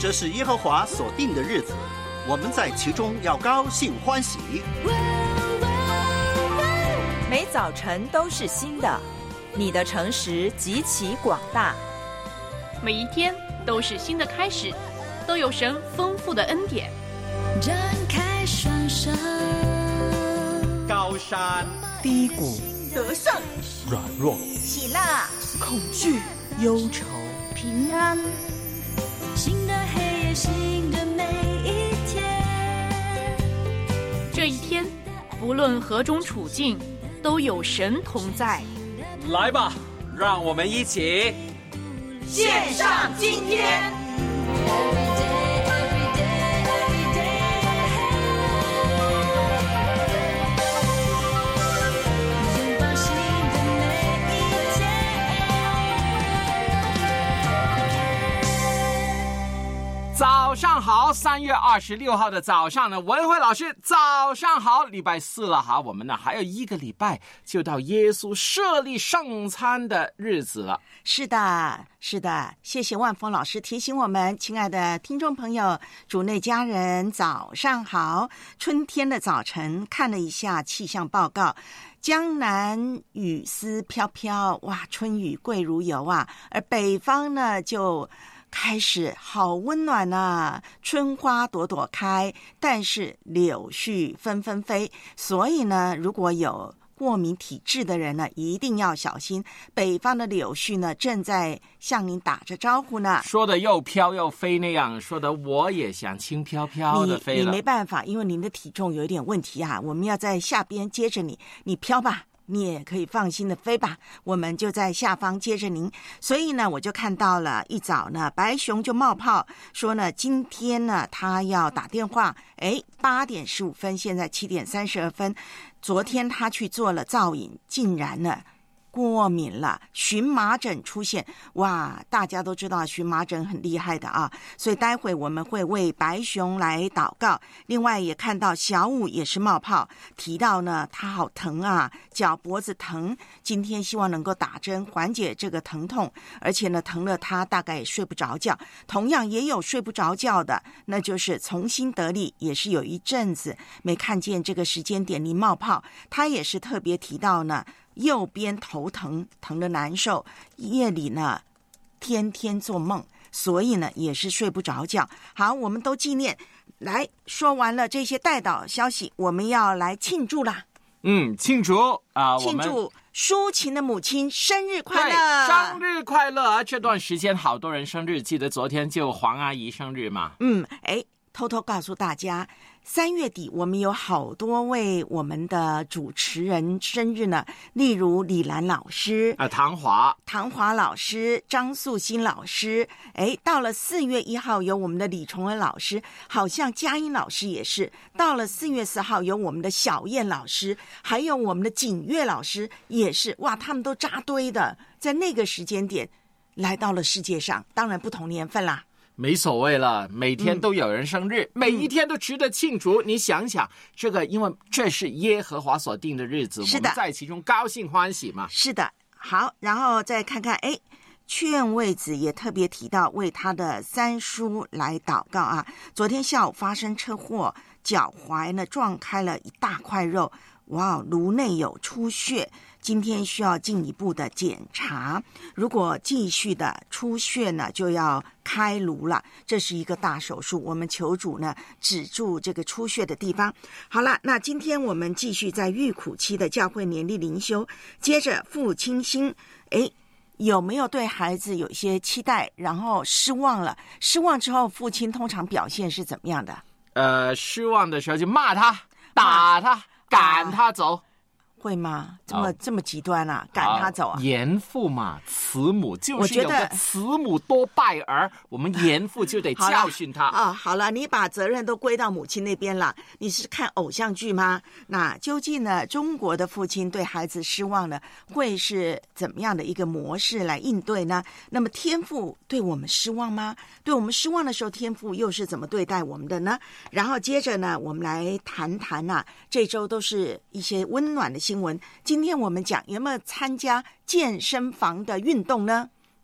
这是耶和华所定的日子，我们在其中要高兴欢喜。 每早晨都是新的，你的诚实极其广大。 每一天都是新的开始，都有神丰富的恩典。 展开双手， 高山低谷， 得胜软弱， 喜乐恐惧忧愁， 平安。 新的黑夜，新的每一天。 这一天，不论何种处境，都有神同在。 来吧，让我们一起献上今天。 早上好，3月26号的早上呢，文慧老师早上好，礼拜四了哈，我们呢还有1个礼拜就到耶稣设立圣餐的日子了。 是的，是的，谢谢万峰老师提醒我们，亲爱的听众朋友，主内家人早上好。春天的早晨，看了一下气象报告，江南雨丝飘飘，哇，春雨贵如油啊，而北方呢就开始好温暖啊，春花朵朵开，但是柳絮纷纷飞，所以呢，如果有过敏体质的人呢，一定要小心。北方的柳絮呢，正在向您打着招呼呢。 说的又飘又飞那样，说的我也想轻飘飘的飞了。 你没办法，因为您的体重有一点问题啊，我们要在下边接着你，你飘吧。你也可以放心的飞吧，我们就在下方接着您。所以呢，我就看到了一早呢，白熊就冒泡说呢，今天呢他要打电话，8点15分，现在7点32分。昨天他去做了造影，竟然呢过敏了，荨麻疹出现。哇，大家都知道荨麻疹很厉害的啊，所以待会我们会为白熊来祷告。另外也看到小五也是冒泡，提到呢他好疼啊，脚脖子疼，今天希望能够打针缓解这个疼痛，而且呢疼了他大概也睡不着觉。同样也有睡不着觉的，那就是从心得力，也是有一阵子没看见这个时间点你冒泡，他也是特别提到呢右边头疼，疼得难受，夜里呢天天做梦，所以呢也是睡不着觉。好，我们都纪念。来，说完了这些代祷消息，我们要来庆祝啦。 庆祝啊！ 庆祝抒情的母亲生日快乐， 生日快乐啊！这段时间好多人生日，记得昨天就黄阿姨生日嘛。 偷偷告诉大家，3月底我们有好多位我们的主持人生日呢，例如李兰老师唐华老师，张素欣老师，到了4月1号有我们的李崇恩老师，好像佳音老师也是，到了4月4号有我们的小燕老师，还有我们的景月老师也是，哇，他们都扎堆的，在那个时间点来到了世界上，当然不同年份啦。 没所谓了，每天都有人生日，每一天都值得庆祝。你想想，这个因为这是耶和华所定的日子，我们在其中高兴欢喜嘛。 是的，好，然后再看看，劝慰子也特别提到为他的三叔来祷告啊。昨天下午发生车祸，脚踝呢撞开了一大块肉，哇，颅内有出血。今天需要进一步的检查，如果继续的出血呢，就要开颅了，这是一个大手术，我们求主呢止住这个出血的地方。好了，那今天我们继续在预苦期的教会年历灵修，接着父亲星，有没有对孩子有一些期待，然后失望了？失望之后，父亲通常表现是怎么样的？ 失望的时候就骂他、打他、赶他走。 会吗？这么极端啊？赶他走啊？ 严父嘛，慈母就是有个慈母多败儿，我们严父就得教训他啊。好了，你把责任都归到母亲那边了。你是看偶像剧吗？那究竟呢，中国的父亲对孩子失望呢，会是怎么样的一个模式来应对呢？那么天父对我们失望吗？对我们失望的时候，天父又是怎么对待我们的呢？然后接着呢，我们来谈谈啊，这周都是一些温暖的新闻。今天我们讲有没有参加健身房的运动呢？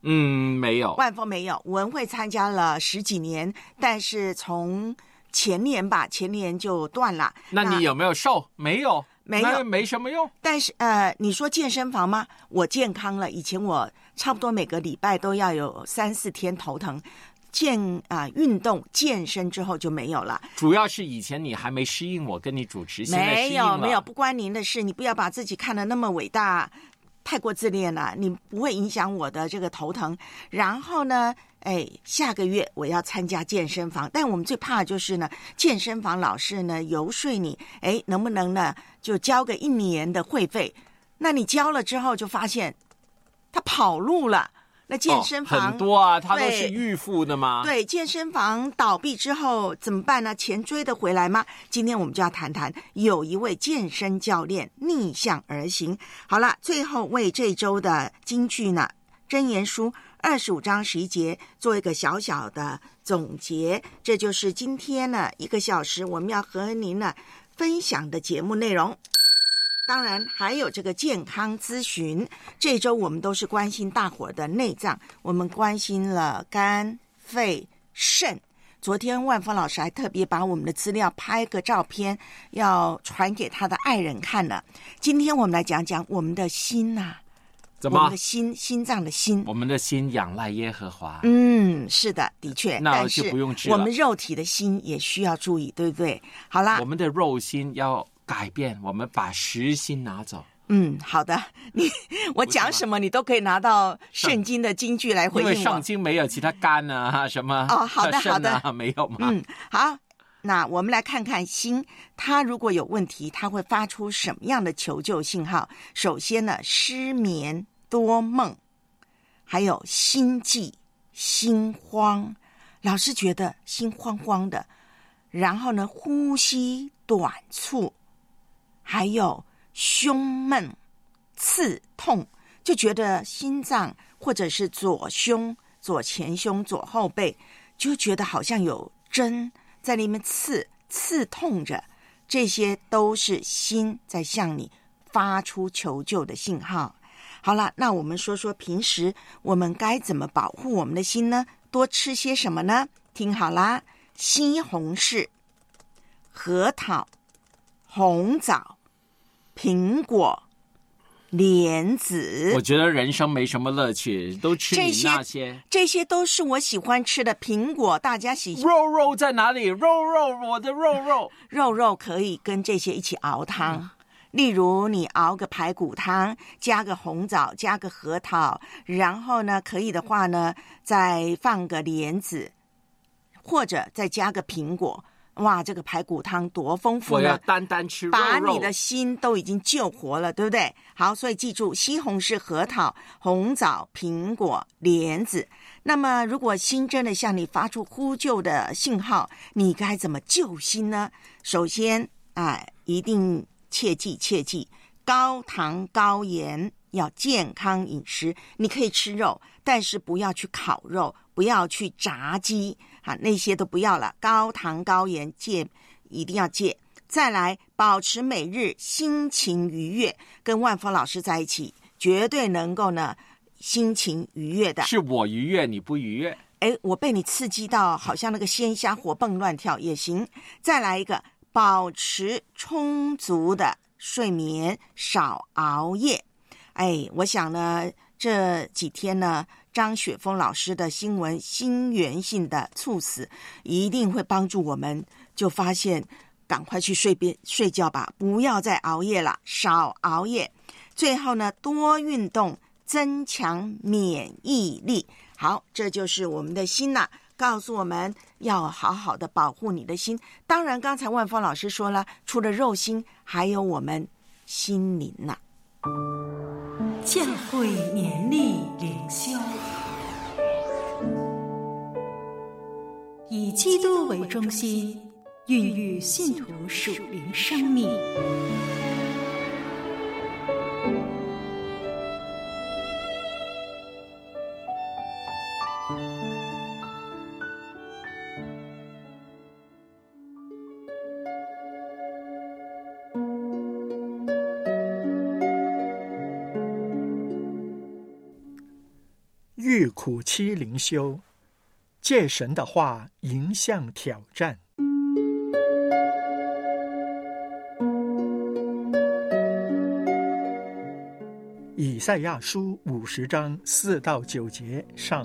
没有。 万丰没有，文慧参加了10几年，但是从前年就断了。 那你有没有瘦？没有， 没有， 没什么用。 但是你说健身房吗？我健康了，以前我差不多每个礼拜都要有3-4天头疼。运动健身之后就没有了， 主要是以前你还没适应我跟你主持，现在适应了。 没有，不关您的事，你不要把自己看得那么伟大，太过自恋了，你不会影响我的这个头疼。然后呢，下个月我要参加健身房，但我们最怕的就是呢，健身房老师呢游说你，能不能呢就交个1年的会费？那你交了之后就发现他跑路了。那健身房、 很多啊，他都是预付的吗？ 对，健身房倒闭之后怎么办呢？钱追得回来吗？今天我们就要谈谈有一位健身教练逆向而行。好了，最后为这周的金句呢，箴言书25章11节做一个小小的总结。这就是今天呢1个小时我们要和您呢分享的节目内容。当然还有这个健康咨询，这周我们都是关心大伙的内脏，我们关心了肝、肺、肾。昨天万峰老师还特别把我们的资料拍个照片要传给他的爱人看了。今天我们来讲讲我们的心啊， 怎么？ 我们的心脏的心， 我们的心仰赖耶和华。 是的，的确， 那就不用治了。 我们肉体的心也需要注意，对不对？好啦， 我们的肉心要改变，我们把实心拿走。 好的，我讲什么你都可以拿到圣经的金句来回应我。 因为圣经没有其他肝啊什么好的好的， 没有吗？ 好，那我们来看看心，它如果有问题，它会发出什么样的求救信号？首先呢，失眠、多梦，还有心悸、心慌，老是觉得心慌慌的，然后呢，呼吸短促，还有胸闷、刺痛，就觉得心脏或者是左胸、左前胸、左后背，就觉得好像有针在里面刺痛着，这些都是心在向你发出求救的信号。好了，那我们说说平时我们该怎么保护我们的心呢？多吃些什么呢？听好啦，西红柿、核桃、红枣、苹果、莲子。 我觉得人生没什么乐趣，都吃你那些。 这些都是我喜欢吃的。苹果大家喜欢。 肉在哪里？肉，我的肉。 肉可以跟这些一起熬汤。例如你熬个排骨汤，加个红枣，加个核桃，然后呢可以的话呢再放个莲子，或者再加个苹果。哇，这个排骨汤多丰富呢！ 我要单吃肉， 把你的心都已经救活了，对不对？好，所以记住，西红柿、核桃、红枣、苹果、莲子。那么如果心真的向你发出呼救的信号，你该怎么救心呢？首先一定切记高糖高盐，要健康饮食。你可以吃肉，但是不要去烤肉，不要去炸鸡那些都不要了。高糖高盐一定要戒。再来，保持每日心情愉悦，跟万峰老师在一起绝对能够呢心情愉悦的。 是我愉悦你不愉悦？ 我被你刺激到好像那个鲜虾活蹦乱跳也行。再来一个，保持充足的睡眠，少熬夜。我想呢这几天呢张雪峰老师的新闻，心源性的猝死一定会帮助我们，就发现赶快去睡觉吧，不要再熬夜了，少熬夜。最后呢，多运动，增强免疫力。好，这就是我们的心啦，告诉我们要好好的保护你的心。当然刚才万峰老师说了，除了肉心，还有我们心灵啦。 教会年历灵修，以基督为中心，孕育信徒属灵生命。 日去苦期灵修，借神的话迎向挑战。以赛亚书50章4到9节上。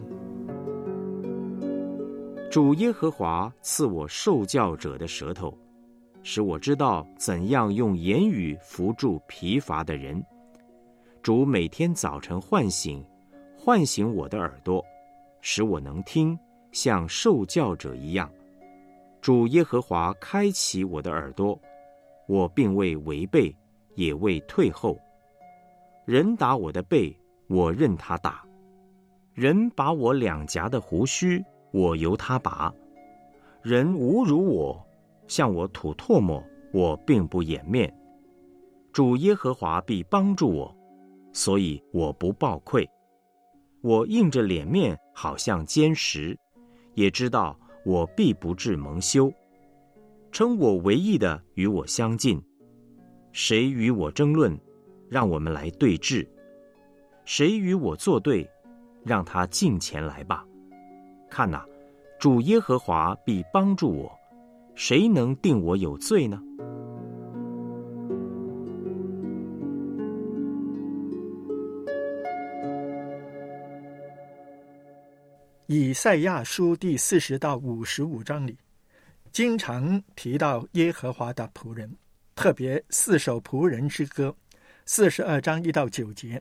主耶和华赐我受教者的舌头，使我知道怎样用言语扶助疲乏的人。主每天早晨唤醒我的耳朵，使我能听，像受教者一样。主耶和华开启我的耳朵，我并未违背，也未退后。人打我的背，我任他打；人拔我两颊的胡须，我由他拔；人侮辱我，向我吐唾沫，我并不掩面。主耶和华必帮助我，所以我不抱愧。我硬着脸面，好像坚石，也知道我必不致蒙羞。称我为义的与我相近，谁与我争论？让我们来对峙。谁与我作对？让他近前来吧。看哪，主耶和华必帮助我，谁能定我有罪呢？ 以赛亚书第40到55章里，经常提到耶和华的仆人，特别4首仆人之歌，42章1到9节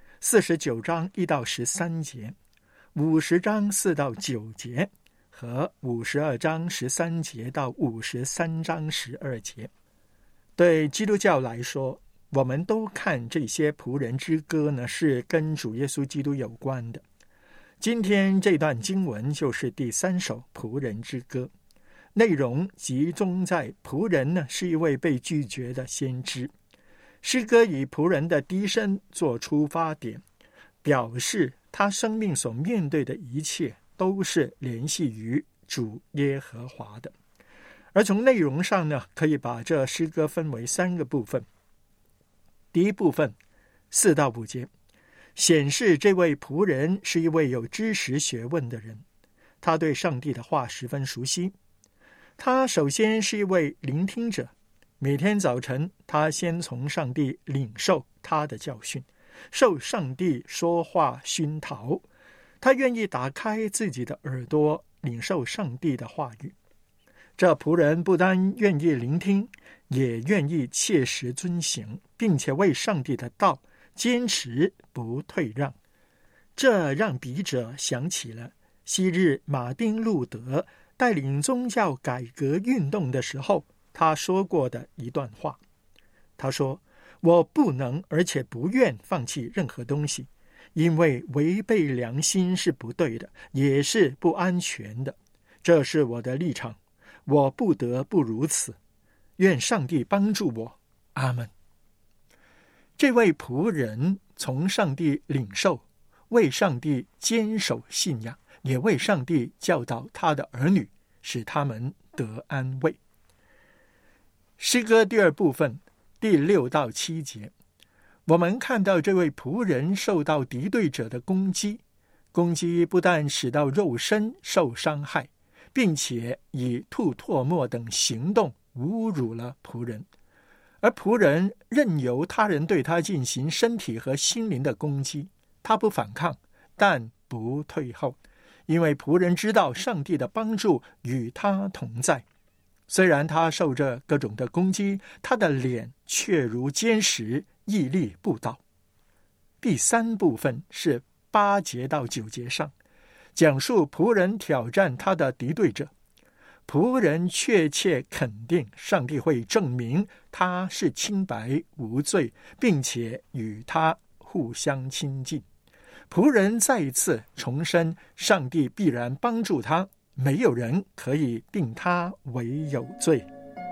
，49章1到13节，50章4到9节和52章13节到53章12节。对基督教来说，我们都看这些仆人之歌呢，是跟主耶稣基督有关的。今天这段经文就是第3首仆人之歌，内容集中在仆人呢是一位被拒绝的先知。诗歌以仆人的低声做出发点，表示他生命所面对的一切都是联系于主耶和华的。而从内容上呢，可以把这诗歌分为3个部分。第一部分4到5节，显示这位仆人是一位有知识学问的人，他对上帝的话十分熟悉。他首先是一位聆听者，每天早晨他先从上帝领受他的教训，受上帝说话熏陶，他愿意打开自己的耳朵，领受上帝的话语。这仆人不单愿意聆听，也愿意切实遵行，并且为上帝的道坚持不退让。这让笔者想起了昔日马丁·路德带领宗教改革运动的时候，他说过的一段话。他说，我不能而且不愿放弃任何东西，因为违背良心是不对的，也是不安全的。这是我的立场，我不得不如此。愿上帝帮助我，阿们。这位仆人从上帝领受，为上帝坚守信仰，也为上帝教导他的儿女，使他们得安慰。诗歌第2部分第6到7节，我们看到这位仆人受到敌对者的攻击，攻击不但使到肉身受伤害，并且以吐唾沫等行动侮辱了仆人。而仆人任由他人对他进行身体和心灵的攻击，他不反抗，但不退后，因为仆人知道上帝的帮助与他同在。虽然他受着各种的攻击，他的脸却如坚石，屹立不倒。第3部分是8节到9节上，讲述仆人挑战他的敌对者。仆人确切肯定上帝会证明他是清白无罪，并且与他互相亲近。仆人再一次重申上帝必然帮助他，没有人可以定他为有罪。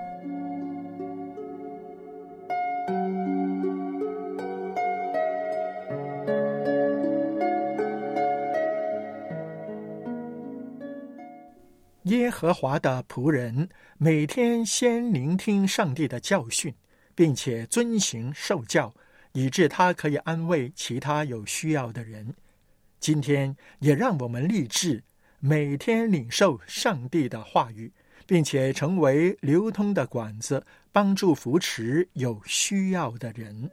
耶和华的仆人每天先聆听上帝的教训，并且遵行受教，以致他可以安慰其他有需要的人。 今天也让我们立志，每天领受上帝的话语，并且成为流通的管子，帮助扶持有需要的人。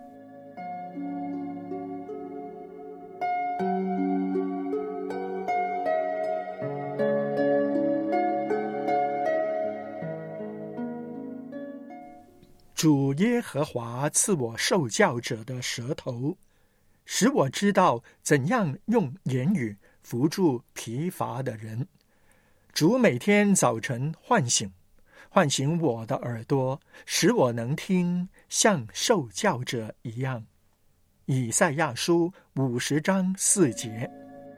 主耶和华赐我受教者的舌头，使我知道怎样用言语扶助疲乏的人。主每天早晨唤醒我的耳朵，使我能听，像受教者一样。以赛亚书50章4节。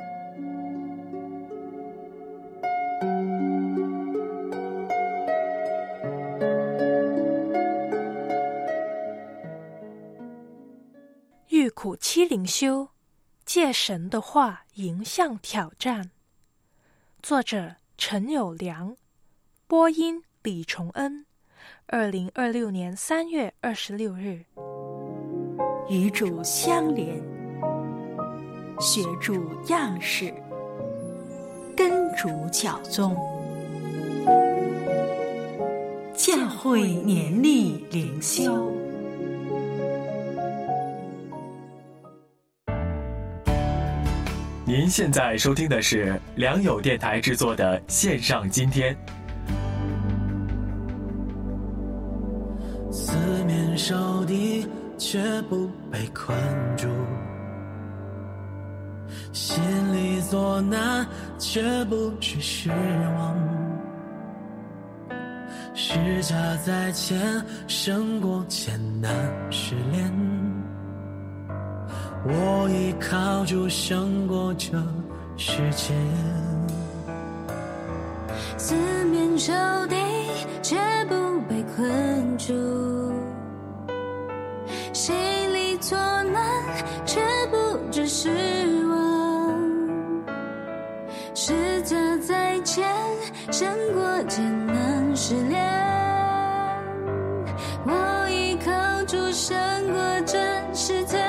遇苦期灵修，借神的话迎向挑战。作者陈友良，播音李崇恩。2026年3月26日。 与主相连，学主样式，跟主脚踪。教会年历灵修。 您现在收听的是良友电台制作的线上今天。 四面受敌却不被困住，心里作难却不去失望，施加在前胜过艰难试炼，我依靠主胜过这世界。 四面受敌却不被困住，心里作难却不知失望，施加在前胜过艰难试炼，我依靠主胜过这世界。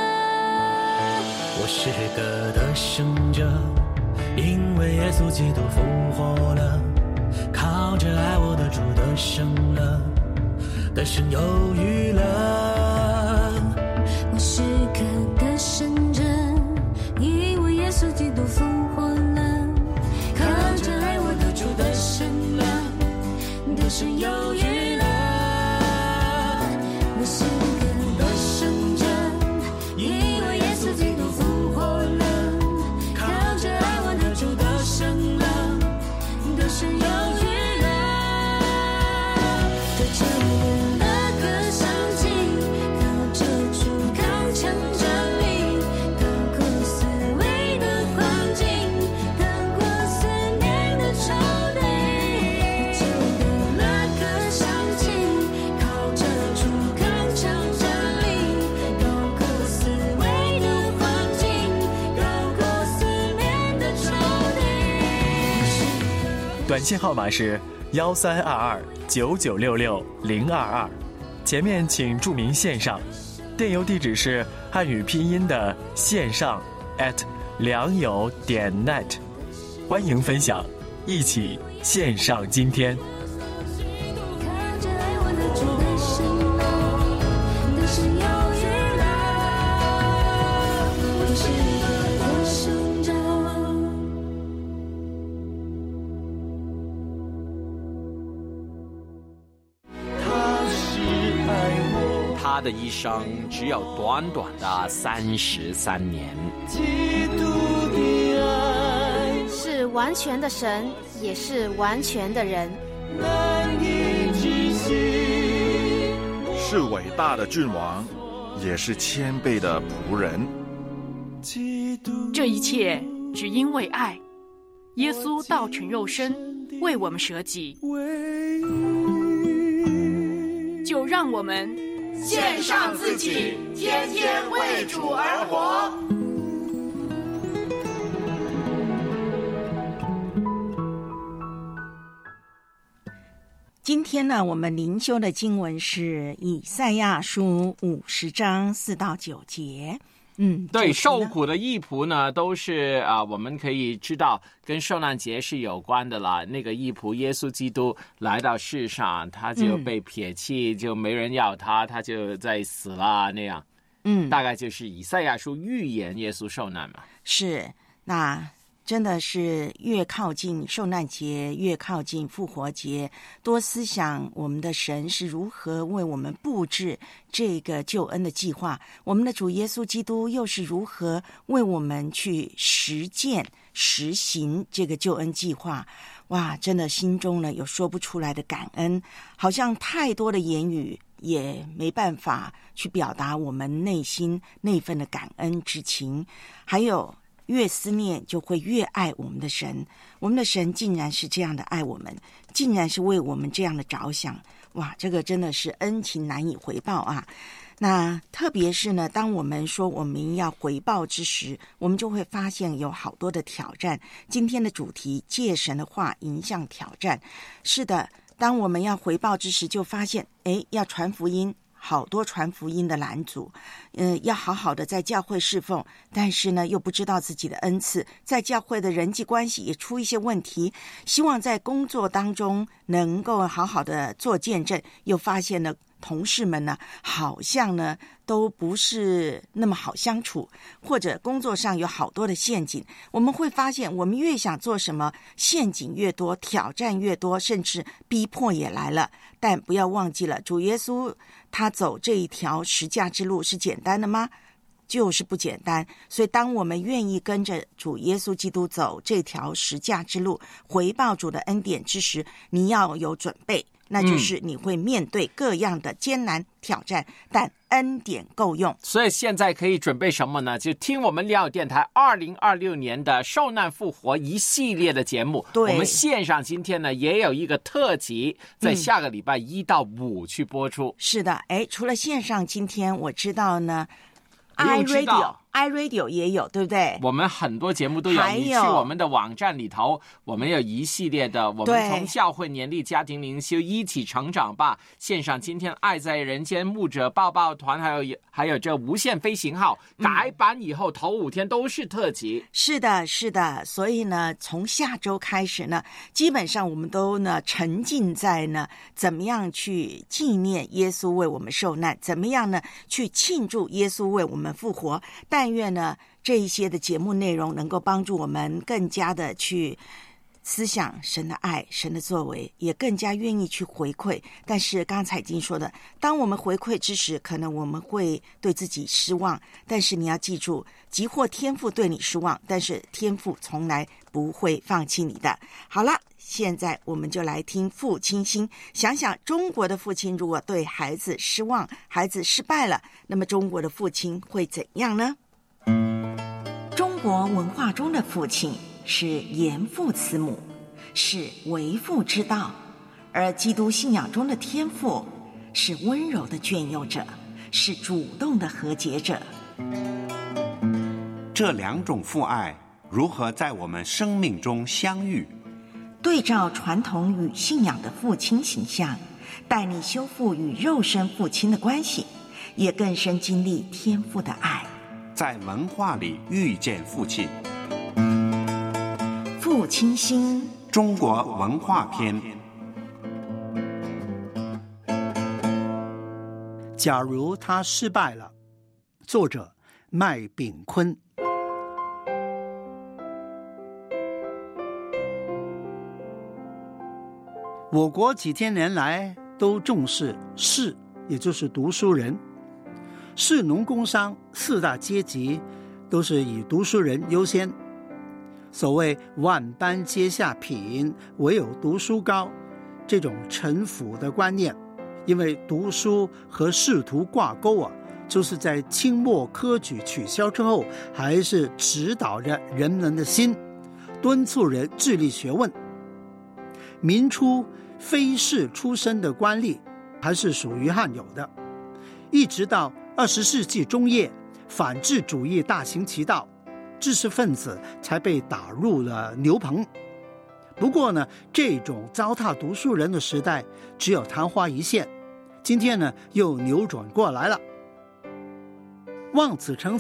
我是个得胜者，因为耶稣基督复活了，靠着爱我的主得胜了，得胜有余了。 我是个得胜者，因为耶稣基督复活了，靠着爱我的主得胜了，得胜有余了。我是个得胜者，因为耶稣基督复活了，靠着爱我的主得胜了，得胜有余了。对着我那个上进，靠着主刚强站立，高过四围的环境，高过四面的仇敌。对着我那个上进，靠着主刚强站立，高过四围的环境，高过四面的仇敌。 短信号码是13229966-022，前面请注明线上，电邮地址是汉语拼音的线上@良友.net，欢迎分享，一起线上今天。 靠着爱我的主得胜了，得胜有余了。我是个得胜者。 他的一生只有短短的33年。 是完全的神，也是完全的人。 是伟大的君王，也是谦卑的仆人。 这一切只因为爱，耶稣道成肉身，为我们舍己。就让我们献上自己，天天为主而活。 今天呢，我们灵修的经文是以赛亚书50章4到9节。 对，受苦的义仆呢，都是我们可以知道跟受难节是有关的啦。那个义仆耶稣基督来到世上，他就被撇弃，就没人要他，他就在死了那样。大概就是以赛亚书预言耶稣受难嘛。 是，那真的是越靠近受难节，越靠近复活节，多思想我们的神是如何为我们布置这个救恩的计划，我们的主耶稣基督又是如何为我们去实践实行这个救恩计划。哇，真的心中呢有说不出来的感恩，好像太多的言语也没办法去表达我们内心那份的感恩之情。还有越思念就会越爱我们的神，我们的神竟然是这样的爱我们，竟然是为我们这样的着想。哇，这个真的是恩情难以回报啊。那特别是呢，当我们说我们要回报之时，我们就会发现有好多的挑战。今天的主题，借神的话迎向挑战。是的，当我们要回报之时，就发现要传福音，好多传福音的拦阻，要好好的在教会侍奉，但是呢又不知道自己的恩赐，在教会的人际关系也出一些问题，希望在工作当中能够好好的做见证，又发现呢同事们呢好像呢都不是那么好相处，或者工作上有好多的陷阱。我们会发现我们越想做什么，陷阱越多，挑战越多，甚至逼迫也来了。但不要忘记了，主耶稣他走这一条十架之路是简单的吗？就是不简单。所以当我们愿意跟着主耶稣基督走这条十架之路，回报主的恩典之时，你要有准备，那就是你会面对各样的艰难挑战，但恩典够用。 所以现在可以准备什么呢？就听我们良友电台2026年的受难复活一系列的节目。 对， 我们线上今天呢也有一个特辑，在下个礼拜1到5去播出。 是的，除了线上，今天我知道呢iRadio 也有，对不对？ 我们很多节目都有，你去我们的网站里头，我们有一系列的，我们从教会年历家庭灵修一起成长吧，线上今天爱在人间牧者抱抱团，还有这无限飞行号改版以后头5天都是特辑。 是的，是的。所以呢，从下周开始呢，基本上我们都呢沉浸在呢怎么样去纪念耶稣为我们受难，怎么样呢去庆祝耶稣为我们复活。但愿呢这一些的节目内容能够帮助我们更加的去思想神的爱，神的作为，也更加愿意去回馈。但是刚才已经说的，当我们回馈之时，可能我们会对自己失望，但是你要记住，即或天父对你失望，但是天父从来不会放弃你的。好了，现在我们就来听父亲心，想想中国的父亲如果对孩子失望，孩子失败了，那么中国的父亲会怎样呢？中国文化中的父亲是严父慈母，是为父之道，而基督信仰中的天父是温柔的眷佑者，是主动的和解者。 这2种父爱如何在我们生命中相遇？ 对照传统与信仰的父亲形象，带你修复与肉身父亲的关系，也更深经历天父的爱， 在文化里遇见父亲。 父亲心， 中国文化篇。 假如他失败了，作者麦炳坤。我国几千年来都重视士，也就是读书人。士农工商4大阶级都是以读书人优先。所谓万般皆下品，唯有读书高，这种陈腐的观念，因为读书和仕途挂钩啊，就是在清末科举取消之后，还是指导着人们的心，敦促人致力学问。民初非士出身的官吏还是属于罕有的，一直到20世纪中叶，反智主义大行其道，知识分子才被打入了牛棚。不过呢，这种糟蹋读书人的时代只有昙花一现，今天呢又扭转过来了。望子成才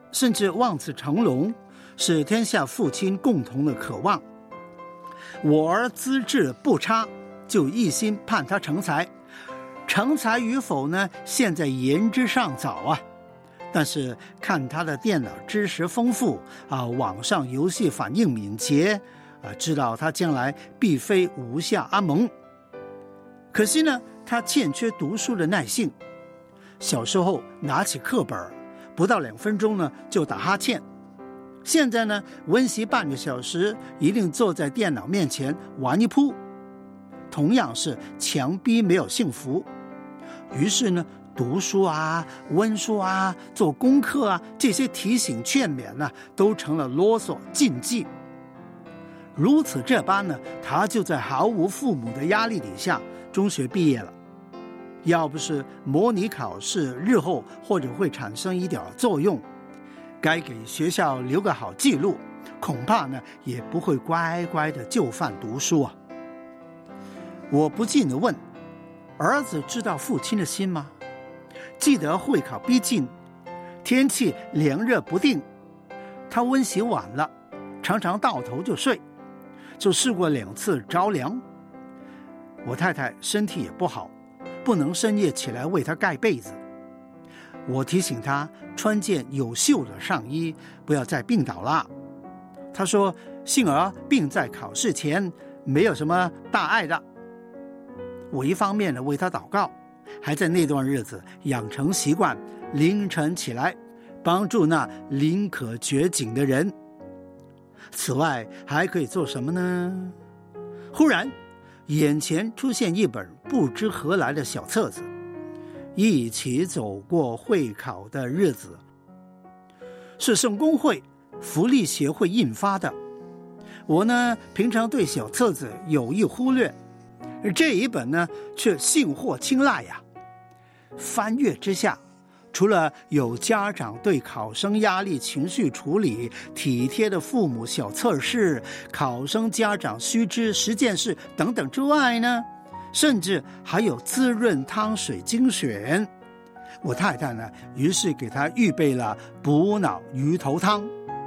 甚至望子成龙，是天下父亲共同的渴望。我儿资质不差，就一心盼他成才。成才与否呢，现在言之尚早啊。但是看他的电脑知识丰富啊，网上游戏反应敏捷啊，知道他将来必非无下阿蒙。可惜呢，他欠缺读书的耐性。小时候拿起课本，不到2分钟呢就打哈欠。现在呢，温习半个小时，一定坐在电脑面前玩一铺。同样是强逼没有幸福。于是呢，读书啊、温书啊、做功课啊，这些提醒劝勉呢，都成了啰嗦禁忌。如此这般呢，他就在毫无父母的压力底下，中学毕业了。要不是模拟考试日后或者会产生一点作用，该给学校留个好记录，恐怕呢也不会乖乖的就范读书啊。我不禁地问，儿子知道父亲的心吗？记得会考逼近，天气凉热不定，他温习晚了，常常到头就睡，就试过2次着凉。我太太身体也不好，不能深夜起来为他盖被子。我提醒他穿件有袖的上衣，不要再病倒了。他说幸而病在考试前，没有什么大碍的。我一方面呢为他祷告，还在那段日子养成习惯，凌晨起来帮助那临渴掘井的人。此外还可以做什么呢？忽然眼前出现一本不知何来的小册子，一起走过会考的日子，是圣公会福利协会印发的。我呢平常对小册子有意忽略，这一本呢却幸获青睐呀。翻阅之下，除了有家长对考生压力情绪处理体贴的父母小测试、考生家长须知10件事等等之外呢，甚至还有滋润汤水精选。我太太呢于是给他预备了补脑鱼头汤。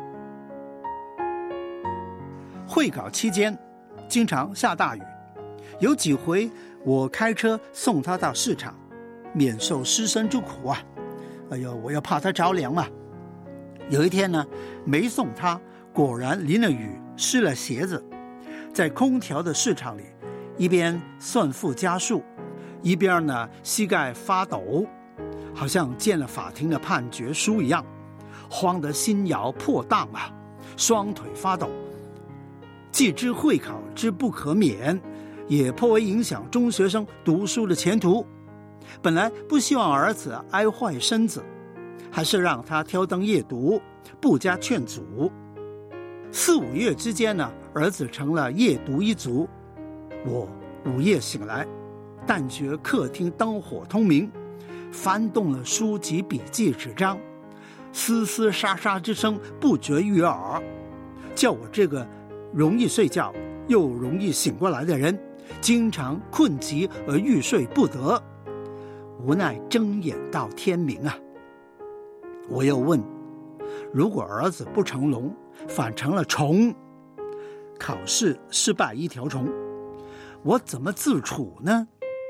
会考期间经常下大雨，有几回我开车送他到市场，免受湿身之苦啊。哎呦，我要怕他着凉嘛。有一天呢，没送他，果然淋了雨，湿了鞋子。在空调的市场里，一边算付家数，一边呢膝盖发抖，好像见了法庭的判决书一样，慌得心摇破荡啊，双腿发抖。既知会考之不可免，也颇为影响中学生读书的前途。本来不希望儿子挨坏身子，还是让他挑灯夜读，不加劝阻。4、5月之间呢，儿子成了夜读一族。我午夜醒来，但觉客厅灯火通明，翻动了书籍笔记纸张，嘶嘶沙沙之声不绝于耳，叫我这个容易睡觉又容易醒过来的人，经常困极而欲睡不得，无奈睁眼到天明啊。我又问，如果儿子不成龙，反成了虫，考试失败一条虫，我怎么自处呢？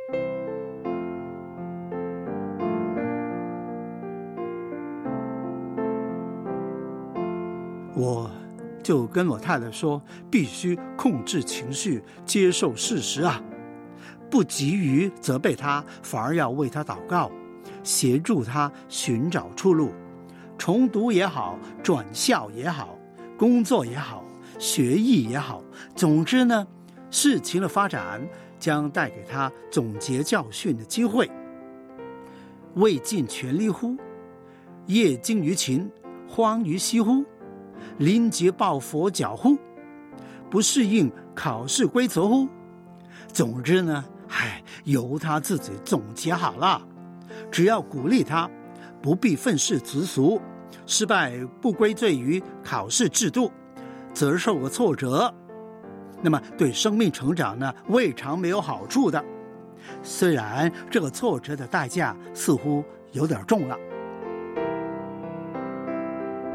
我就跟我太太说，必须控制情绪，接受事实啊，不急于责备他，反而要为他祷告，协助他寻找出路。重读也好，转校也好，工作也好，学艺也好，总之呢，事情的发展将带给他总结教训的机会。未尽全力乎？业精于勤，荒于嬉乎？临节抱佛脚乎？不适应考试规则乎？总之呢，由他自己总结好了。只要鼓励他，不必愤世嫉俗，失败不归罪于考试制度，则受个挫折，那么对生命成长呢，未尝没有好处的。虽然这个挫折的代价似乎有点重了。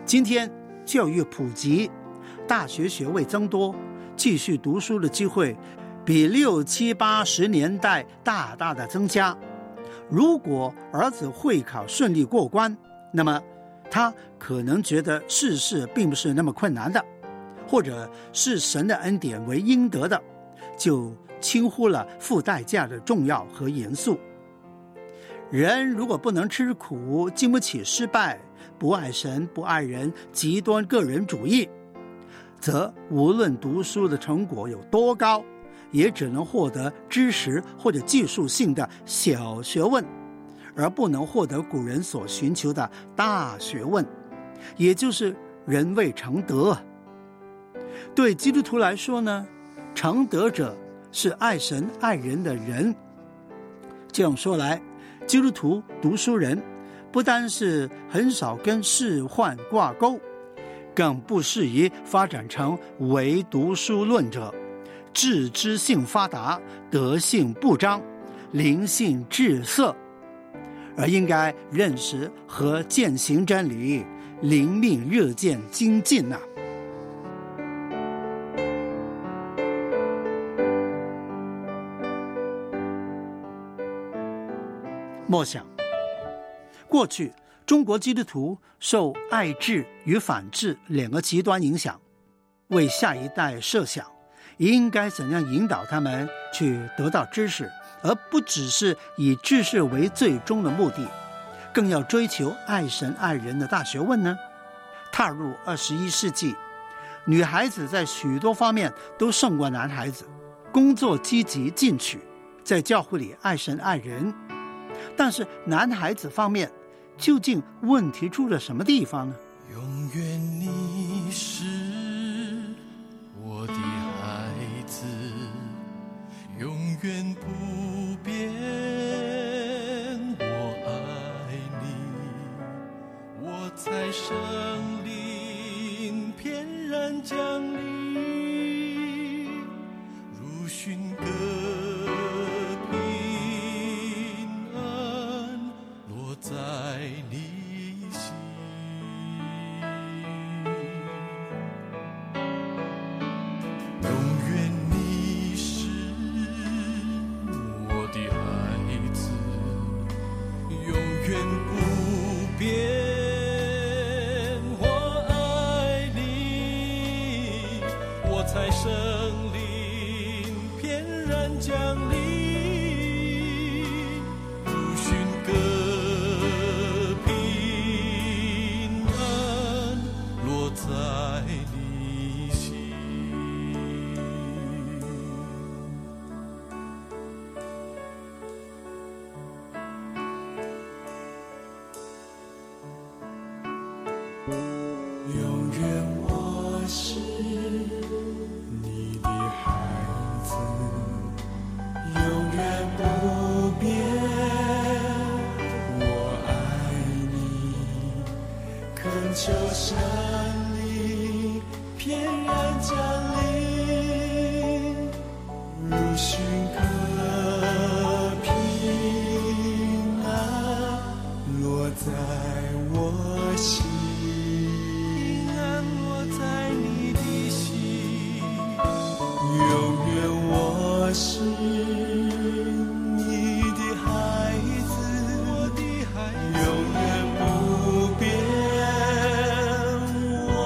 今天教育普及，大学学位增多，继续读书的机会比60、70、80年代大大的增加。如果儿子会考顺利过关，那么他可能觉得世事并不是那么困难的，或者是神的恩典为应得的，就轻忽了付代价的重要和严肃。人如果不能吃苦，经不起失败，不爱神不爱人，极端个人主义，则无论读书的成果有多高，也只能获得知识或者技术性的小学问，而不能获得古人所寻求的大学问，也就是人未成德。对基督徒来说呢，成德者是爱神爱人的人。这样说来，基督徒读书人不单是很少跟仕宦挂钩，更不适宜发展成唯读书论者，智知性发达，德性不彰，灵性滞涩，而应该认识和践行真理，灵命日渐精进啊。默想，过去中国基督徒受爱智与反智两个极端影响，为下一代设想应该怎样引导他们去得到知识，而不只是以知识为最终的目的，更要追求爱神爱人的大学问呢？踏入21世纪，女孩子在许多方面都胜过男孩子，工作积极进取，在教会里爱神爱人。但是男孩子方面，究竟问题出了什么地方呢？ 永远你是我的孩子，永远不变，我爱你，我在生灵翩然降临，如寻歌在你心，永远你是我的孩子，永远不变，我爱你，我在生灵翩然降临。求神灵翩然降临，如寻歌平安落在我心，平安落在你的心，永远我是你的孩子，我的孩子，永远不变。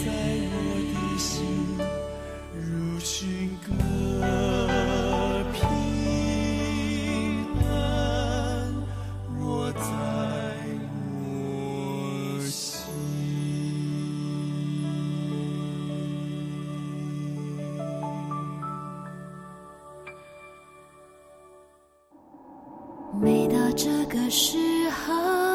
我的心如寻个平安，若在我心。 每到这个时候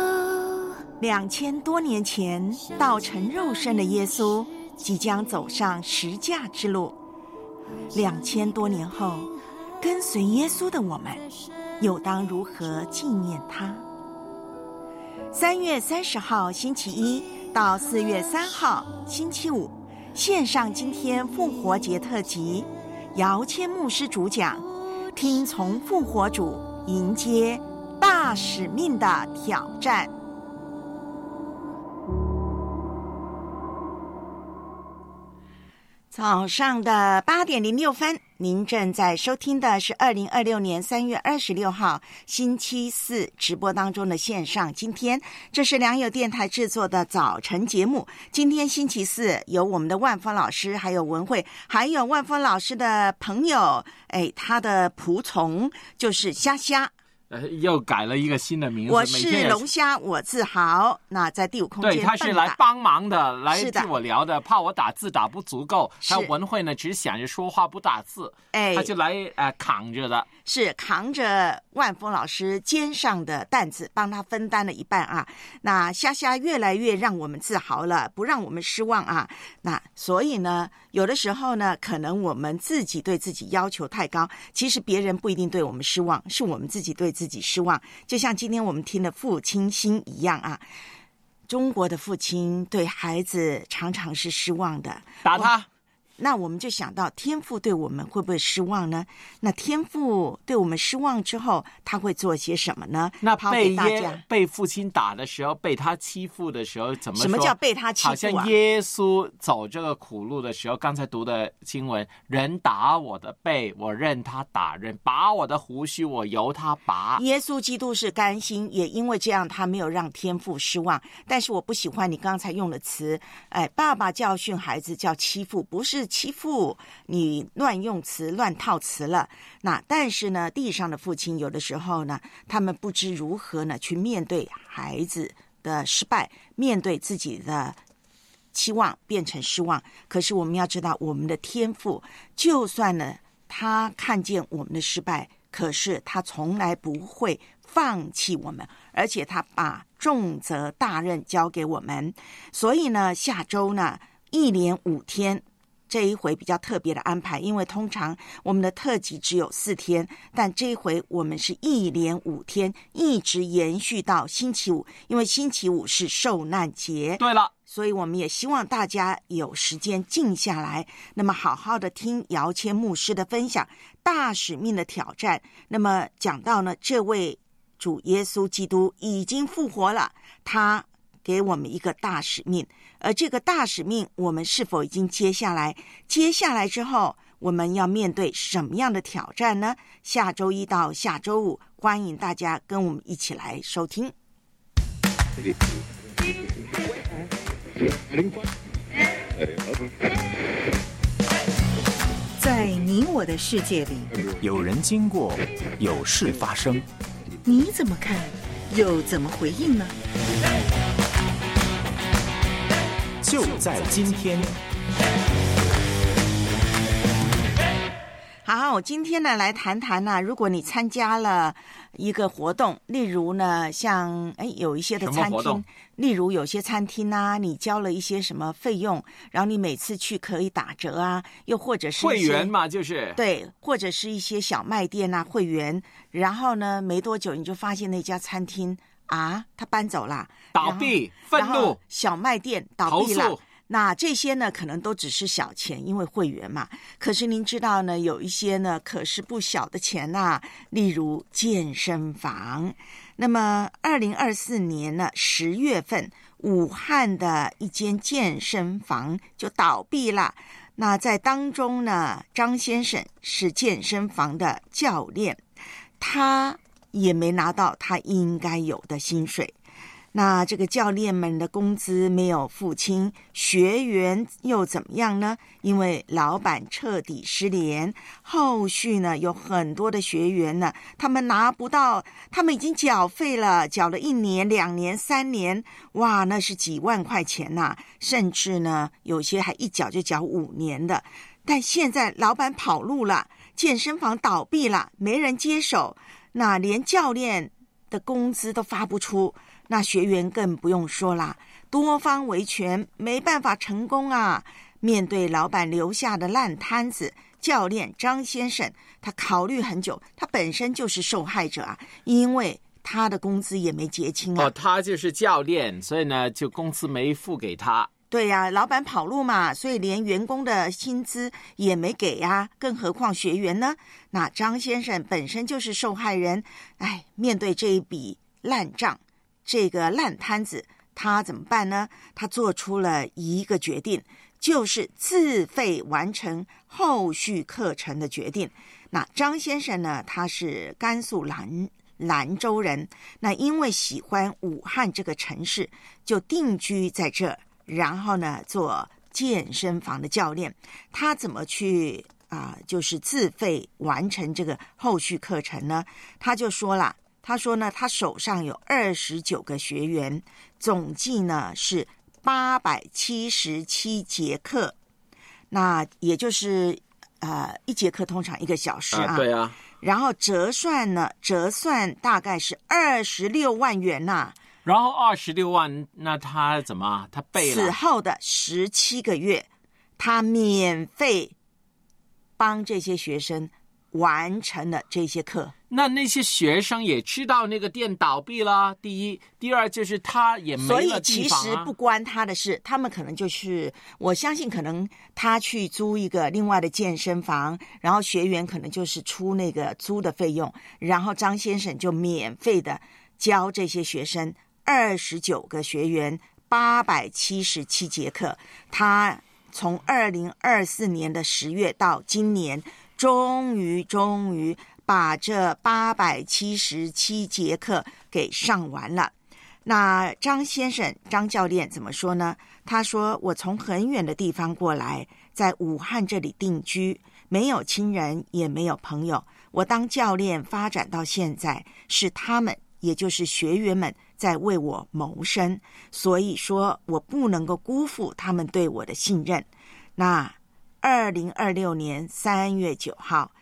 ，2000多年前道成肉身的耶稣即将走上十架之路。2000多年后，跟随耶稣的我们又当如何纪念他？3月30号星期一到4月3号星期五，线上今天复活节特辑，姚谦牧师主讲，听从复活主，迎接大使命的挑战。早上的8点06分，您正在收听的是2026年3月26号星期四直播当中的线上今天，这是良友电台制作的早晨节目。今天星期四，有我们的万峰老师，还有文慧，还有万峰老师的朋友，他的仆从就是虾虾。 又改了一个新的名字。 我是龙虾，我自豪。那在第五空间， 对，他是来帮忙的，来替我聊的，怕我打字打不足够。还有文慧呢，只想着说话不打字，他就来扛着的， 是扛着万峰老师肩上的担子，帮他分担了一半啊。那虾虾越来越让我们自豪了，不让我们失望啊。那所以呢，有的时候呢，可能我们自己对自己要求太高，其实别人不一定对我们失望，是我们自己对自己失望。就像今天我们听的父亲心一样啊，中国的父亲对孩子常常是失望的， 打他。 那我们就想到天父对我们会不会失望呢？那天父对我们失望之后，他会做些什么呢？ 那被父亲打的时候，被他欺负的时候，怎么说？ 什么叫被他欺负啊？ 好像耶稣走这个苦路的时候，刚才读的经文，人打我的背，我任他打人；拔我的胡须，我由他拔。 耶稣基督是甘心，也因为这样，他没有让天父失望。但是我不喜欢你刚才用的词，爸爸教训孩子叫欺负，不是欺负，你乱用词乱套词了。那但是呢，地上的父亲有的时候呢，他们不知如何呢去面对孩子的失败，面对自己的期望变成失望。可是我们要知道，我们的天父就算呢他看见我们的失败，可是他从来不会放弃我们，而且他把重责大任交给我们。所以呢，下周呢1连5天，这一回比较特别的安排，因为通常我们的特辑只有4天，但这一回我们是1连5天，一直延续到星期五，因为星期五是受难节。 对了， 所以我们也希望大家有时间静下来，那么好好的听姚谦牧师的分享，大使命的挑战。那么讲到呢，这位主耶稣基督已经复活了，他给我们一个大使命，而这个大使命我们是否已经接下来之后，我们要面对什么样的挑战呢？下周一到下周五，欢迎大家跟我们一起来收听。 在你我的世界里， 有人经过，有事发生， 你怎么看，又怎么回应呢？ 就在今天。 好，今天呢来谈谈呢，如果你参加了一个活动，例如呢像有一些的餐厅，例如有些餐厅啊，你交了一些什么费用，然后你每次去可以打折啊，又或者是会员嘛，就是对，或者是一些小卖店啊会员，然后呢没多久你就发现那家餐厅啊他搬走了， 倒闭，愤怒， 小卖店倒闭了。那这些呢可能都只是小钱，因为会员嘛。可是您知道呢，有一些呢可是不小的钱啊，例如健身房。那么2024年呢10月份，武汉的一间健身房就倒闭了。那在当中呢，张先生是健身房的教练，他也没拿到他应该有的薪水。 那这个教练们的工资没有付清，学员又怎么样呢？因为老板彻底失联，后续呢有很多的学员呢，他们拿不到，他们已经缴费了，缴了1年、2年、3年，哇，那是几万块钱呐，甚至呢有些还一缴就缴5年的。但现在老板跑路了，健身房倒闭了，没人接手，那连教练的工资都发不出，那学员更不用说啦，多方维权，没办法成功啊。面对老板留下的烂摊子，教练张先生他考虑很久，他本身就是受害者啊，因为他的工资也没结清啊。 他就是教练，所以呢就工资没付给他。 对呀，老板跑路嘛，所以连员工的薪资也没给呀，更何况学员呢？那张先生本身就是受害人，面对这一笔烂账，这个烂摊子，他怎么办呢？他做出了一个决定，就是自费完成后续课程的决定。那张先生呢，他是甘肃兰州人，那因为喜欢武汉这个城市，就定居在这，然后呢做健身房的教练。他怎么去就是自费完成这个后续课程呢？他就说了，他说呢，他手上有29个学员，总计呢是877节课，那也就是一节课通常1个小时啊。 对啊。 然后折算大概是26万元呐。 然后26万，那他怎么？他背了。 此后的17个月，他免费帮这些学生完成了这些课。 那些学生也知道那个店倒闭了，第一，第二就是他也没了地方啊。 所以其实不关他的事，他们可能就是我相信可能他去租一个另外的健身房，然后学员可能就是出那个租的费用，然后张先生就免费的教这些学生29个学员877节课。他从2024年的10月到今年，终于把这877节课给上完了。那张教练怎么说呢？他说，我从很远的地方过来，在武汉这里定居，没有亲人也没有朋友，我当教练发展到现在，是他们也就是学员们在为我谋生，所以说我不能够辜负他们对我的信任。那2026年3月9号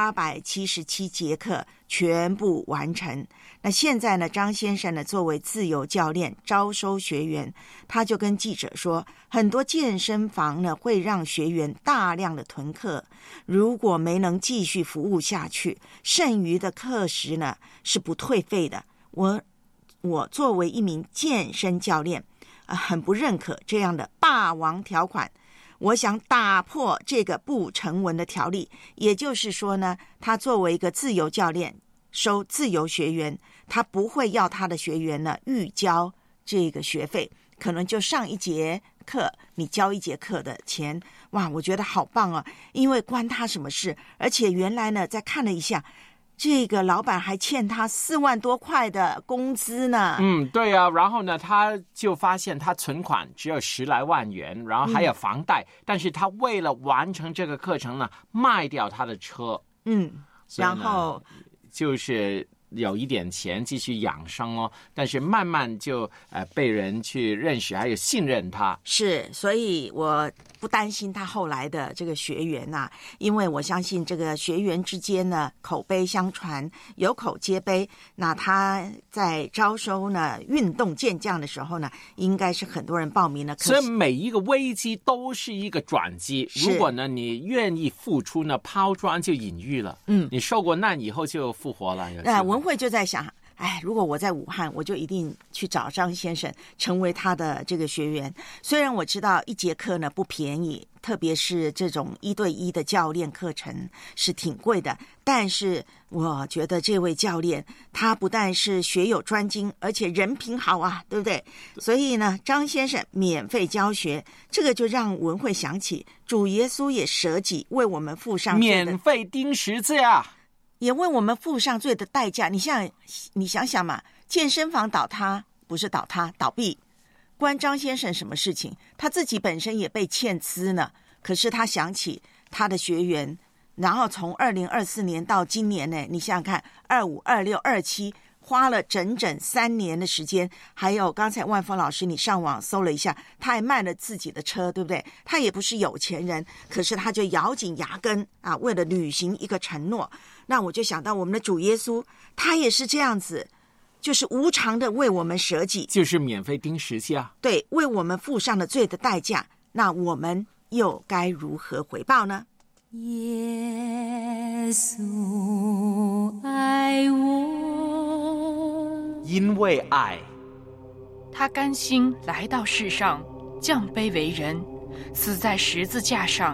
877节课全部完成。那现在呢，张先生呢作为自由教练招收学员，他就跟记者说，很多健身房呢会让学员大量的囤课，如果没能继续服务下去，剩余的课时呢是不退费的。我作为一名健身教练，很不认可这样的霸王条款。我想打破这个不成文的条例，也就是说呢，他作为一个自由教练，收自由学员，他不会要他的学员呢预交这个学费，可能就上1节课，你交1节课的钱。哇，我觉得好棒啊，因为关他什么事？而且原来呢，再看了一下，这个老板还欠他4万多块的工资呢。 对啊，然后呢，他就发现他存款只有10来万元，然后还有房贷，但是他为了完成这个课程呢，卖掉他的车。 然后就是有一点钱继续养生哦，但是慢慢就被人去认识，还有信任他。 是，所以我不担心他后来的这个学员啊，因为我相信这个学员之间呢口碑相传，有口皆碑。那他在招收呢运动健将的时候呢，应该是很多人报名了。 所以每一个危机都是一个转机，如果呢你愿意付出呢，抛砖就引玉了。你受过难以后就复活了。 文慧就在想，如果我在武汉，我就一定去找张先生，成为他的这个学员。虽然我知道1节课呢不便宜，特别是这种1对1的教练课程是挺贵的，但是我觉得这位教练他不但是学有专精，而且人品好啊，对不对？所以呢，张先生免费教学，这个就让文慧想起主耶稣也舍己为我们付上免费钉十字呀， 也为我们付上罪的代价。你想想嘛，健身房倒塌不是倒塌，倒闭。关张先生什么事情？他自己本身也被欠资呢，可是他想起他的学员，然后从2024年到今年呢，你想想看，25、26、27，花了整整3年的时间。还有刚才万峰老师，你上网搜了一下，他还卖了自己的车，对不对？他也不是有钱人，可是他就咬紧牙根啊，为了履行一个承诺。那我就想到我们的主耶稣，他也是这样子，就是无偿的为我们舍己， 就是免费钉十架， 对，为我们付上了罪的代价。那我们又该如何回报呢？ 耶稣爱我， 因为爱， 他甘心来到世上，降卑为人，死在十字架上。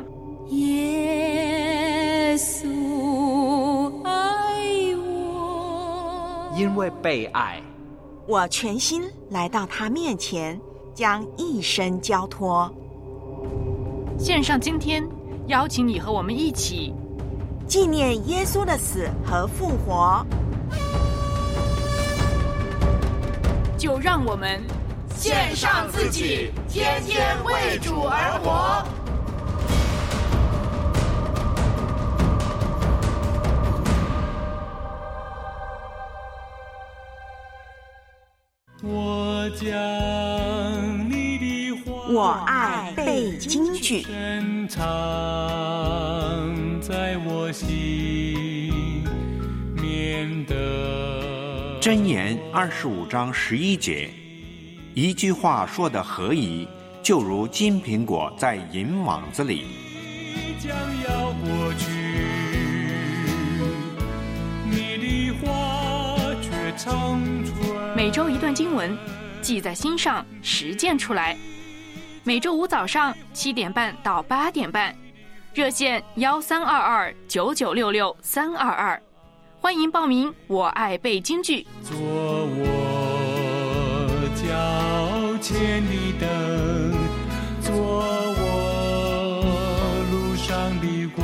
耶稣爱我， 因为被爱， 我全心来到他面前，将一生交托。 献上今天，邀请你和我们一起纪念耶稣的死和复活。 就让我们献上自己，天天为主而活。 我将你的话， 我爱背京剧， 深藏在我心，免得。 箴言25章11节，一句话说得合宜，就如金苹果在银网子里。 将要过去，你的话却长存。 每周一段经文，记在心上，实践出来。每周五早上7点半到8点半，热线13229966-322，欢迎报名。我爱背京剧， 做我脚前的灯，做我路上的光。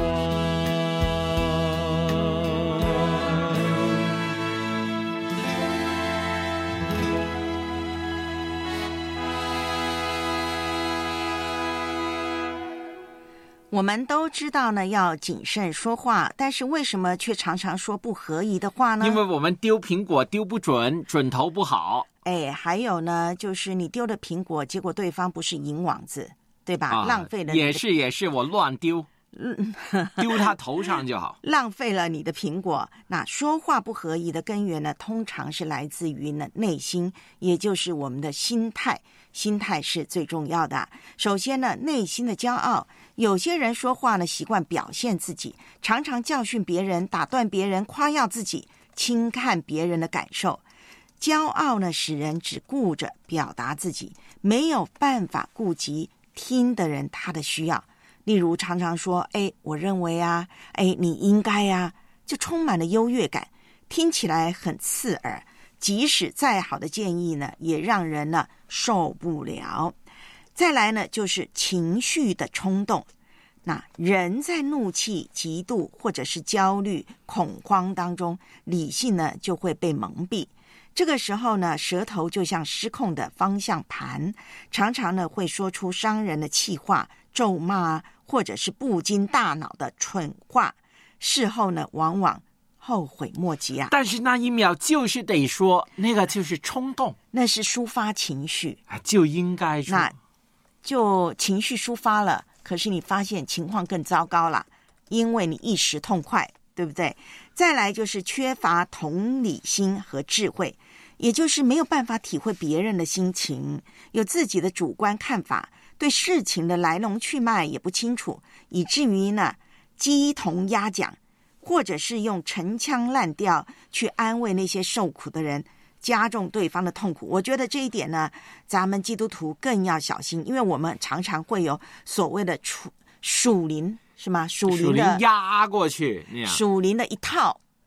我们都知道呢，要谨慎说话，但是为什么却常常说不合宜的话呢？ 因为我们丢苹果丢不准，准头不好。 还有呢，就是你丢了苹果，结果对方不是银网子，对吧？浪费了你的。 也是，我乱丢，丢他头上就好。 浪费了你的苹果。那说话不合宜的根源呢，通常是来自于呢内心，也就是我们的心态。心态是最重要的。首先呢，内心的骄傲。有些人说话呢，习惯表现自己，常常教训别人，打断别人，夸耀自己，轻看别人的感受。骄傲呢，使人只顾着表达自己，没有办法顾及听的人他的需要。例如常常说我认为啊，你应该啊，就充满了优越感，听起来很刺耳，即使再好的建议呢，也让人呢受不了。再来呢，就是情绪的冲动。那人在怒气、嫉妒或者是焦虑、恐慌当中，理性呢就会被蒙蔽。这个时候呢，舌头就像失控的方向盘，常常呢会说出伤人的气话、咒骂或者是不经大脑的蠢话。事后呢，往往后悔莫及啊！ 但是那一秒就是得说，那个就是冲动， 那是抒发情绪就应该说。 那就情绪抒发了，可是你发现情况更糟糕了，因为你一时痛快，对不对？再来就是缺乏同理心和智慧，也就是没有办法体会别人的心情，有自己的主观看法，对事情的来龙去脉也不清楚，以至于呢鸡同鸭讲，或者是用陈腔滥调去安慰那些受苦的人，加重对方的痛苦。我觉得这一点呢，咱们基督徒更要小心，因为我们常常会有所谓的属灵，是吗？属灵的压过去， 属灵的一套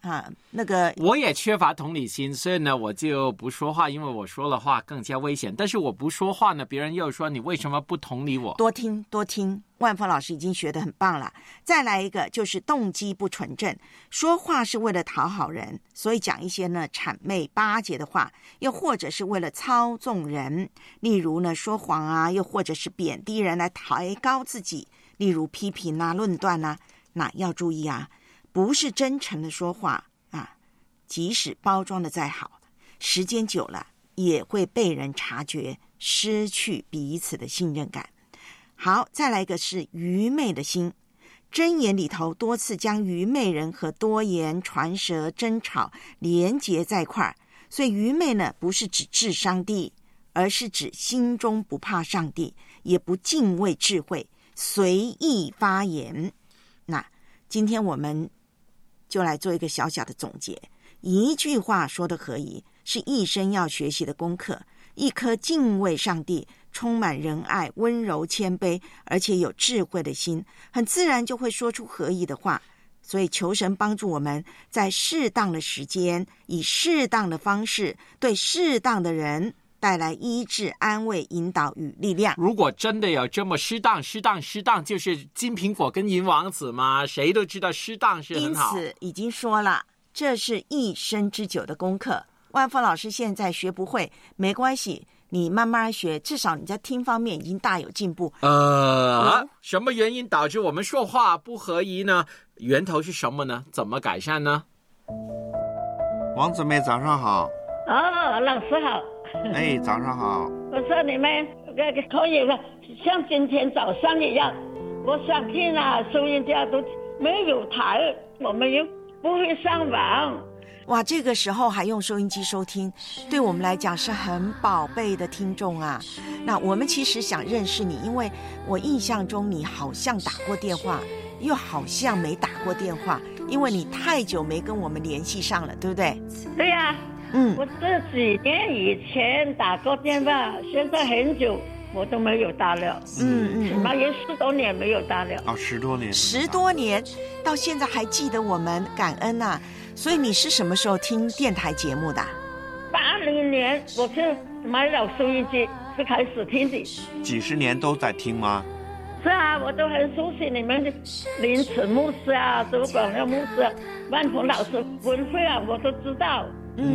啊，那个我也缺乏同理心，所以呢，我就不说话，因为我说了话更加危险。但是我不说话呢，别人又说你为什么不同理我？ 多听多听，万峰老师已经学得很棒了。再来一个就是动机不纯正，说话是为了讨好人，所以讲一些呢谄媚巴结的话，又或者是为了操纵人，例如呢说谎啊，又或者是贬低人来抬高自己，例如批评啊、论断啊。那要注意啊，不是真诚的说话啊，即使包装的再好，时间久了也会被人察觉，失去彼此的信任感。好，再来一个是愚昧的心。箴言里头多次将愚昧人和多言传舌争吵连结在一块儿，所以愚昧呢不是指智商低，而是指心中不怕上帝，也不敬畏智慧，随意发言。那今天我们就来做一个小小的总结。一句话说的何以，是一生要学习的功课。一颗敬畏上帝、充满仁爱、温柔谦卑，而且有智慧的心，很自然就会说出合意的话。所以求神帮助我们在适当的时间，以适当的方式，对适当的人带来医治、安慰、引导与力量。 如果真的有这么适当，就是金苹果跟银王子吗？谁都知道适当是很好。 因此已经说了，这是一生之久的功课。万峰老师现在学不会没关系，你慢慢学，至少你在听方面已经大有进步。 什么原因导致我们说话不合宜呢？源头是什么呢？怎么改善呢？ 王姊妹早上好。 老师好。 哎，早上好。 我说你们可以像今天早上一样，我想听收音机都没有台，我们又不会上网。 哇，这个时候还用收音机收听，对我们来讲是很宝贝的听众啊。那我们其实想认识你，因为我印象中你好像打过电话，又好像没打过电话，因为你太久没跟我们联系上了，对不对？ 对呀。我这几年以前打过电话，现在很久我都没有打了。起码有10多年没有打了。 10多年 ，10多年，到现在还记得我们，感恩啊！所以你是什么时候听电台节目的 ？80年我就买了收音机，是开始听的。 几十年都在听吗？ 是啊，我都很熟悉你们的林慈牧师啊、周广耀牧师、万峰老师、文慧啊，我都知道。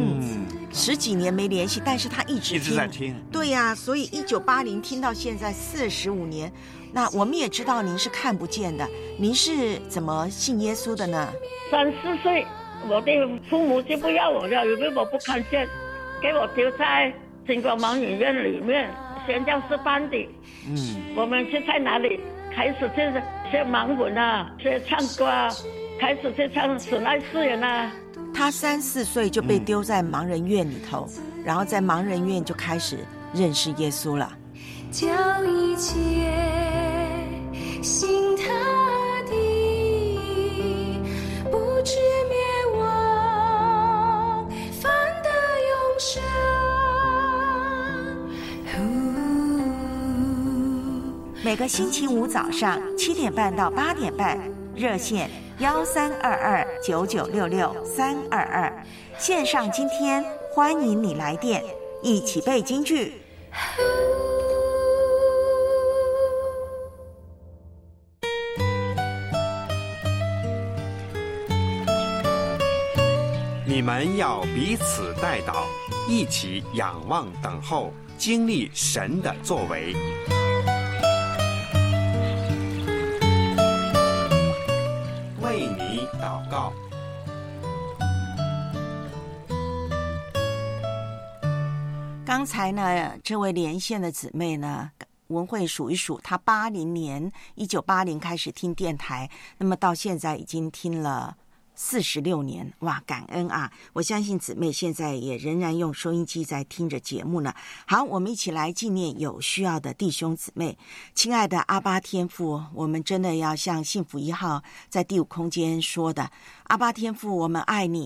10几年没联系，但是他一直在听。 对呀，所以1980听到现在45年。那我们也知道您是看不见的，您是怎么信耶稣的呢 ？3、4岁，我的父母就不要我了，因为我不看见，给我丢在金光盲影院里面，宣教师班的。我们是在哪里开始就是学盲文啊，学唱歌啊，开始去唱《史奈诗人》啊。 他3、4岁就被丢在盲人院里头，然后在盲人院就开始认识耶稣了。 叫一切信他的不至灭亡，反得永生。 每个星期五早上7点半到8点半，热线13229966-322，线上今天欢迎你来电，一起背京剧。 你们要彼此代祷，一起仰望等候，经历神的作为。为你祷告。 刚才呢，这位连线的姊妹呢，文慧数一数，她1980开始听电台，那么到现在已经听了46年，哇，感恩啊！我相信姊妹现在也仍然用收音机在听着节目呢。好，我们一起来纪念有需要的弟兄姊妹。亲爱的阿爸天父，我们真的要像幸福1号在第5空间说的，阿爸天父，我们爱你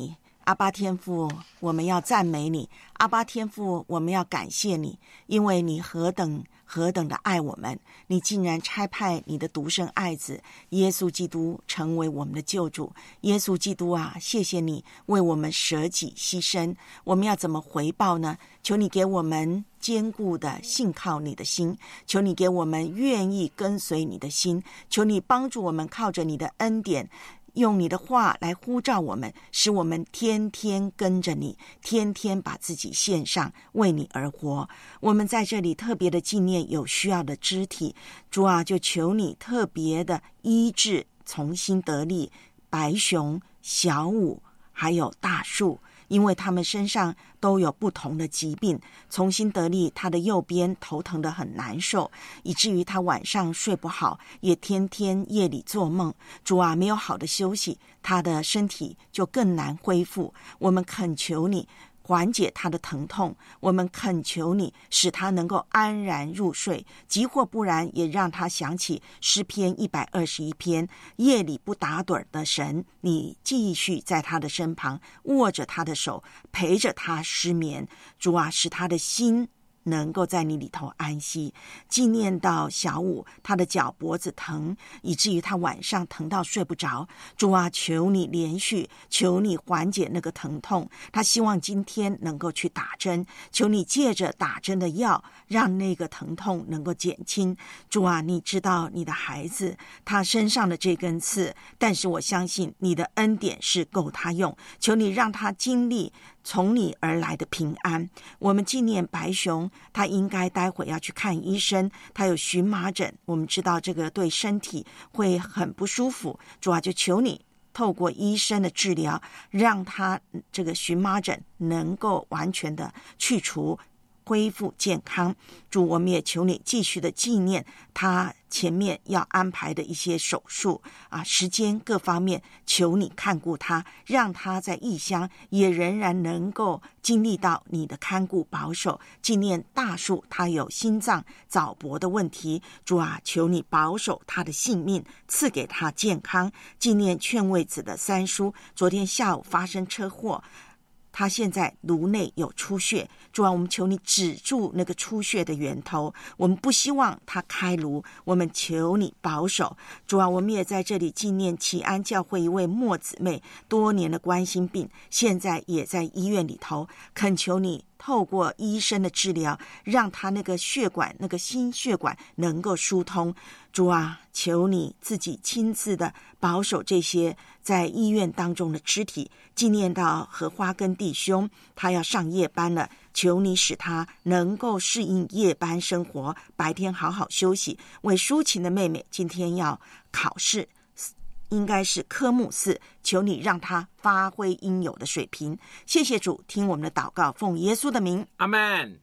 阿爸天父，我们要赞美你，阿爸天父，我们要感谢你，因为你何等的爱我们，你竟然差派你的独生爱子耶稣基督成为我们的救主。耶稣基督啊，谢谢你为我们舍己牺牲，我们要怎么回报呢？求你给我们坚固的信靠你的心，求你给我们愿意跟随你的心，求你帮助我们靠着你的恩典，用你的话来呼召我们，使我们天天跟着你，天天把自己献上，为你而活。我们在这里特别的纪念有需要的肢体，主啊，就求你特别的医治重新得力白熊、小五还有大树，因为他们身上都有不同的疾病。重新得力他的右边头疼得很难受，以至于他晚上睡不好，也天天夜里做梦。主啊，没有好的休息，他的身体就更难恢复。我们恳求你缓解他的疼痛，我们恳求你使他能够安然入睡，即或不然也让他想起诗篇121篇，夜里不打盹的神，你继续在他的身旁握着他的手，陪着他失眠。主啊，使他的心能够在你里头安息。纪念到小五，他的脚脖子疼，以至于他晚上疼到睡不着。主啊，求你连续，求你缓解那个疼痛。他希望今天能够去打针，求你借着打针的药让那个疼痛能够减轻。主啊，你知道你的孩子他身上的这根刺，但是我相信你的恩典是够他用，求你让他经历从你而来的平安。我们纪念白熊，他应该待会要去看医生，他有荨麻疹，我们知道这个对身体会很不舒服。主啊，就求你透过医生的治疗，让他这个荨麻疹能够完全的去除，恢复健康。主，我们也求你继续的纪念他前面要安排的一些手术啊，时间各方面，求你看顾他，让他在异乡也仍然能够经历到你的看顾保守。纪念大树，他有心脏早搏的问题，主啊，求你保守他的性命，赐给他健康。纪念劝慰子的三叔，昨天下午发生车祸，他现在颅内有出血，主啊，我们求你止住那个出血的源头，我们不希望他开颅，我们求你保守。主啊，我们也在这里纪念启安教会一位莫姊妹，多年的冠心病，现在也在医院里头，恳求你透过医生的治疗，让他那个血管，那个心血管能够疏通。主啊，求你自己亲自的保守这些在医院当中的肢体。纪念到荷花根弟兄，他要上夜班了，求你使他能够适应夜班生活，白天好好休息。为抒情的妹妹今天要考试，应该是科目4，求你让他发挥应有的水平。谢谢主，听我们的祷告，奉耶稣的名， 阿们。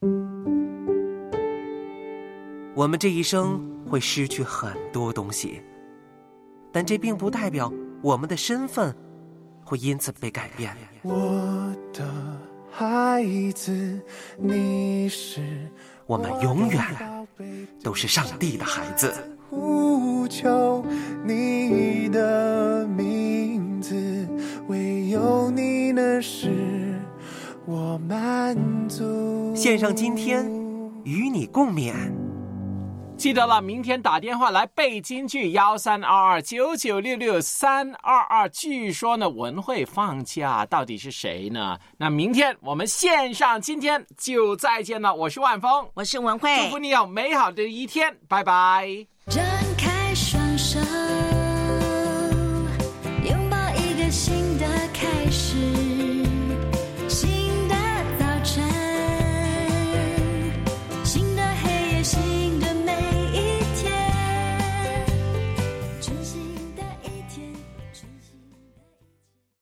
我们这一生会失去很多东西，但这并不代表我们的身份会因此被改变。 我的孩子，你是我们永远都是上帝的孩子。 呼求你的名字，唯有你能使我满足。 献上今天与你共勉。 记得了，明天打电话来背金句132299666322。据说呢，文慧放假，到底是谁呢？那明天我们线上今天就再见了。我是万峰， 我是文慧， 祝福你有美好的一天，拜拜。 张开双手。